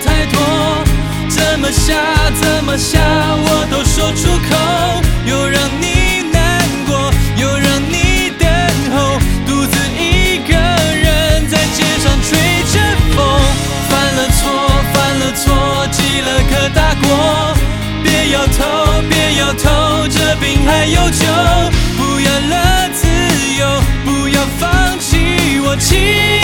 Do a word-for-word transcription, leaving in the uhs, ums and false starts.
太多，怎么下怎么下我都说出口，又让你难过，又让你等候，独自一个人在街上吹着风。犯了错犯了错，记了颗大过，别摇头别摇头，这病还有救，不要了自由，不要放弃我。